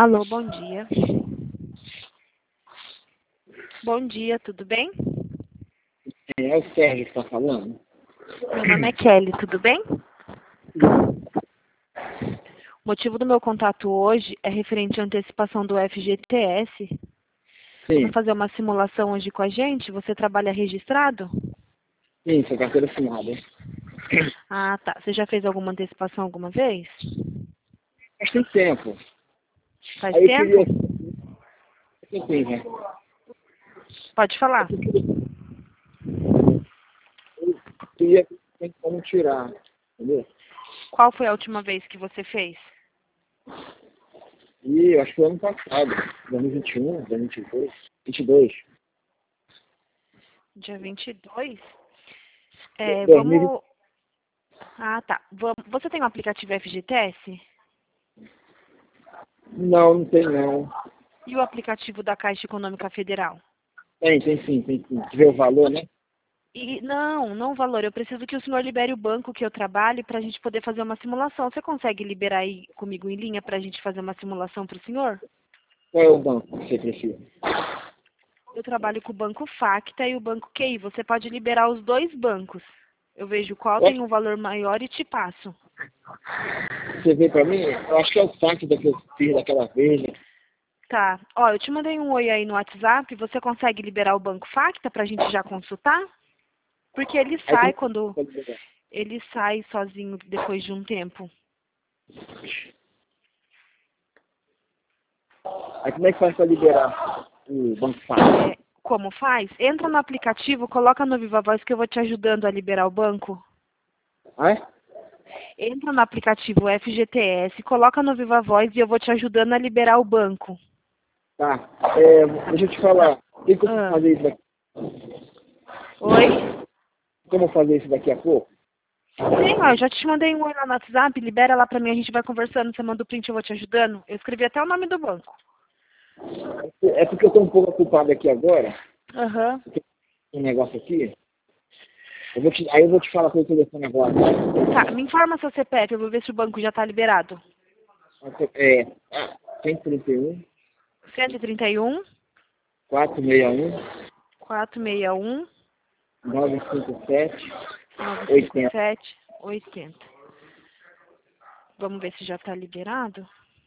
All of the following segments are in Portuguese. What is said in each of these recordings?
Alô, bom dia. Bom dia, tudo bem? É o Sérgio que está falando? Meu nome é Kelly, tudo bem? O motivo do meu contato hoje é referente à antecipação do FGTS. Você vai Sim, fazer uma simulação hoje com a gente? Você trabalha registrado? sim, sua carteira assinada. Ah, tá. Você já fez alguma antecipação alguma vez? Mas tem tempo. Faz Aí eu tempo? queria... Sim, né? Pode falar. Eu queria tem como tirar, entendeu? Qual foi a última vez que você fez? E eu acho que foi ano passado, 2021, 2022, 22. Dia 22? 2020, Vamos... Ah, tá. Você tem um aplicativo FGTS? não tem não. E o aplicativo da Caixa Econômica Federal? Tem sim, tem sim. Vê o valor, né? Não o valor. Eu preciso que o senhor libere o banco que eu trabalho para a gente poder fazer uma simulação. Você consegue liberar aí comigo em linha para a gente fazer uma simulação para o senhor? Qual é o banco que você precisa? Eu trabalho com o banco Facta e o banco QI. Você pode liberar os dois bancos. Eu vejo qual Eu tem acho um valor maior e te passo. que você vê pra mim, eu acho que é o saque da que eu fiz daquela vez, né? Tá. Ó, eu te mandei um oi aí no WhatsApp. Você consegue liberar o banco Facta para a gente já consultar? Porque ele Aí sai como quando... pode liberar? Ele sai sozinho depois de um tempo. Aí como é que faz pra liberar o banco fácil? Como faz? Entra no aplicativo, coloca no Viva Voz que eu vou te ajudando a liberar o banco. Ah, é? Entra no aplicativo FGTS, coloca no Viva Voz e eu vou te ajudando a liberar o banco. Tá. Deixa eu te falar. Tem como Ah. fazer isso daqui? Oi? Como fazer isso daqui a pouco? Sim, ó, eu já te mandei um oi lá no WhatsApp, libera lá pra mim, a gente vai conversando, você manda o print, eu vou te ajudando. Eu escrevi até o nome do banco. É porque eu tô um pouco ocupado aqui agora. Aham. Tem um negócio aqui. Aí eu vou te falar pelo telefone agora. Tá, me informa seu CPF, eu vou ver se o banco já tá liberado. É, 131, 131 461, 461 957, 80. 957 80. Vamos ver se já tá liberado.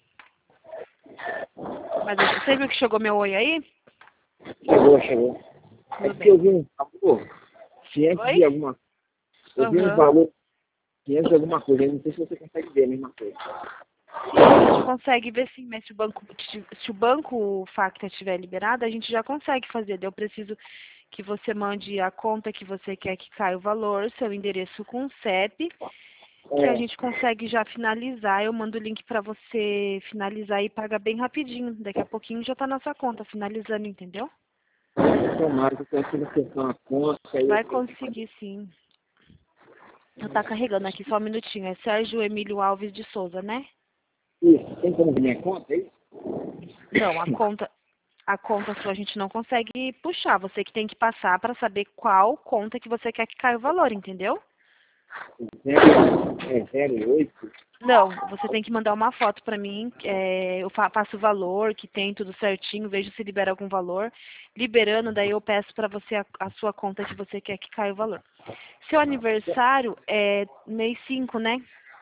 Mas você viu que chegou meu oi aí? Chegou. É Tudo porque eu bem. vi um valor, 500 Oi? de alguma eu vi um Aham. valor, 500 de alguma coisa. Eu não sei se você consegue ver a mesma coisa. Sim, a gente consegue ver sim, mas se o banco Facta estiver liberado, a gente já consegue fazer. Eu preciso que você mande a conta que você quer que caia o valor, seu endereço com CEP, que a É, gente consegue já finalizar. Eu mando o link para você finalizar e pagar bem rapidinho. Daqui a pouquinho já tá na sua conta, finalizando, entendeu? tomara que eu consiga acertar uma conta. Aí Vai conseguir sim. Eu tá carregando aqui só um minutinho. É Sérgio Emílio Alves de Souza, né? isso, tem como ver minha conta, é isso? Não, a conta sua a gente não consegue puxar. Você que tem que passar para saber qual conta que você quer que caia o valor, entendeu? 08. Não, você tem que mandar uma foto para mim. Eu passo o valor que tem tudo certinho, vejo se libera algum valor. Liberando, daí eu peço para você a sua conta que você quer que caia o valor. Seu aniversário é mês 5, né?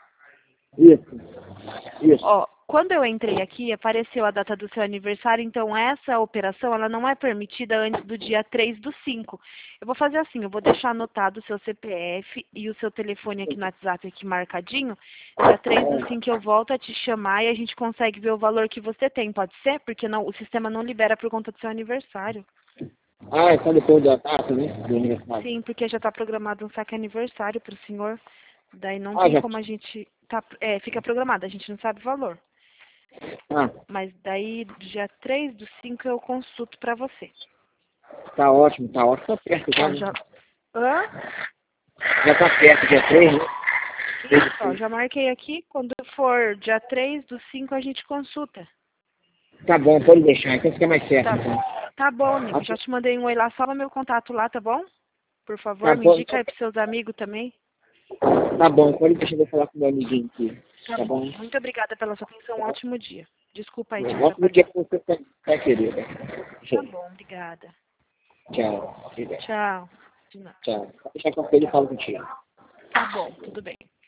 Isso. Ó, quando eu entrei aqui, apareceu a data do seu aniversário, então essa operação ela não é permitida antes do dia 3/5. Eu vou fazer assim, eu vou deixar anotado o seu CPF e o seu telefone aqui no WhatsApp aqui marcadinho. Dia 3/5 eu volto a te chamar e a gente consegue ver o valor que você tem, pode ser? Porque não, o sistema não libera por conta do seu aniversário. Ah, é só depois da data, né? Do aniversário. Sim, porque já está programado um saque aniversário para o senhor. Daí não Ah, tem já. como a gente... fica programado, a gente não sabe o valor. Ah, Mas daí, dia 3/5 eu consulto pra você. tá ótimo, tá ótimo. Tá perto já, Ó, né? já... Hã? Já tá perto, dia 3, né? Isso, ó, já marquei aqui. Quando for dia 3/5 a gente consulta. Tá bom, pode deixar. Então fica mais certo, Tá, então. tá bom, amigo. Já Ah, te mandei um oi lá. Salva meu contato lá, tá bom? Por tá favor, me bom, indica aí pros seus amigos também. tá bom. Pode deixar eu falar com o meu amiguinho aqui. Tá bom? Muito obrigada pela sua atenção. Um ótimo dia. Desculpa aí te Um ótimo dia atrapalhar. pra você, tá, querida? Tá bom, obrigada. Tchau. Obrigado. Tchau. De nada. Tchau. Deixa com ele e falo contigo. Tá bom, tudo bem.